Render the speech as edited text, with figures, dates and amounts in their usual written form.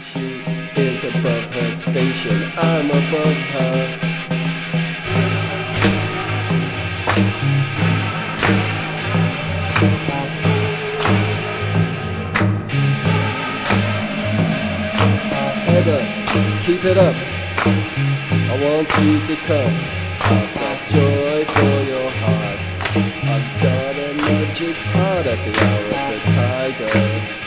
She is above her station, I'm above her. Heather, keep it up, I want you to come. I've got joy for your heart, I've got a magic heart at the hour of the tiger.